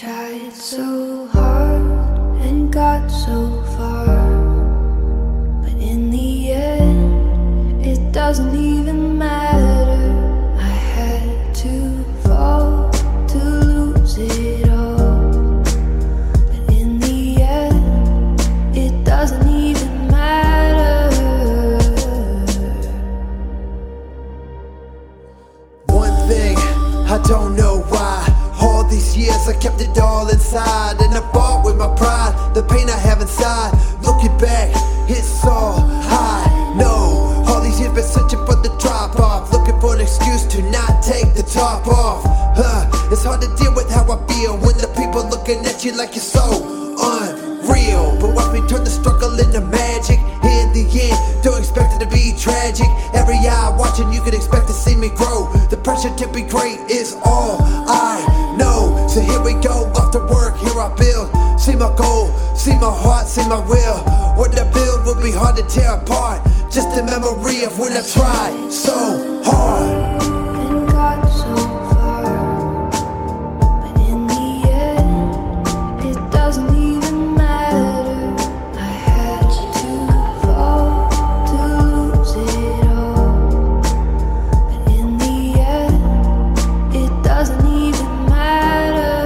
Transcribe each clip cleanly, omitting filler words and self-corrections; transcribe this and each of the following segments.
tried so hard and got so far, but in the end, it doesn't even matter. I had to fall to lose it all, but in the end, it doesn't even matter. One thing, I don't know why. All these years I kept it all inside, and I fought with my pride, the pain I have inside. Looking back, it's all I know. All these years been searching for the drop off, looking for an excuse to not take the top off. It's hard to deal with how I feel when the people looking at you like you're so unreal. But watch me turn the struggle into magic. In the end, don't expect it to be tragic. Every eye watching, you can expect to see me grow. The pressure to be great is all I know. So here we go, off to work, here I build. See my goal, see my heart, see my will. What I build will be hard to tear apart. Just a memory of when I tried so hard And got so far, but in the end, it doesn't even matter. I had to fall to lose it all, but in the end, it doesn't even matter.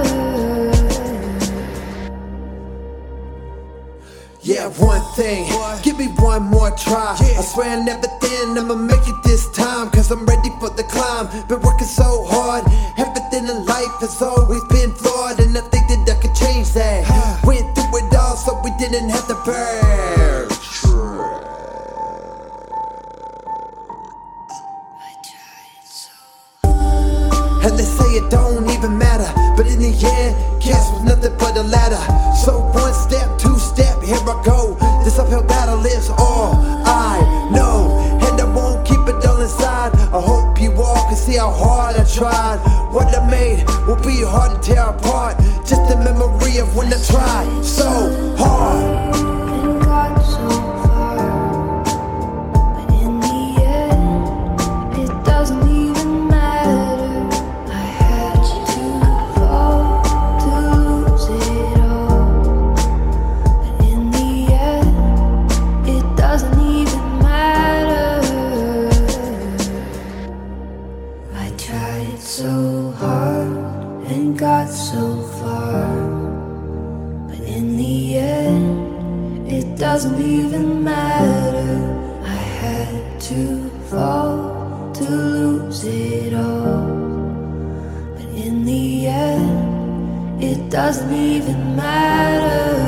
Yeah, one thing, give me one more try. I swear I'm never thin, I'ma make it this time, cause I'm ready for the climb. Been working so hard, everything in life has always been flawed, and I think that I could change that. Went through it all so we didn't have to burn. I tried so. And they say it don't even matter, but in the end, gas was nothing but a ladder. So one step, two step, here I go. This uphill battle is all I know, and I won't keep it all inside. I hope you all can see how hard I tried. What I made will be hard to tear apart. Just a memory of when I tried so hard And got so far, but in the end, it doesn't even matter. I had to fall to lose it all, but in the end, it doesn't even matter. I tried so hard and got so far, but in the end, it doesn't even matter. I had to fall to lose it all, but in the end, it doesn't even matter.